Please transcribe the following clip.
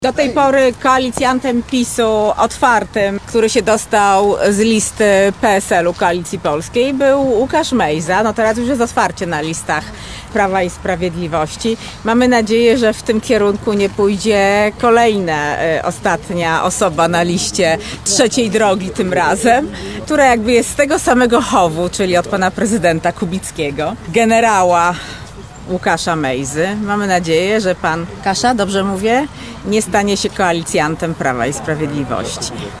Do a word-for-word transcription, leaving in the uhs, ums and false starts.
Do tej pory koalicjantem PiS-u otwartym, który się dostał z listy P S L u Koalicji Polskiej, był Łukasz Mejza. No teraz już jest otwarcie na listach Prawa i Sprawiedliwości. Mamy nadzieję, że w tym kierunku nie pójdzie kolejna, y, ostatnia osoba na liście trzeciej drogi tym razem, która jakby jest z tego samego chowu, czyli od pana prezydenta Kubickiego, generała Łukasza Mejzy. Mamy nadzieję, że pan Kasza, dobrze mówię, nie stanie się koalicjantem Prawa i Sprawiedliwości.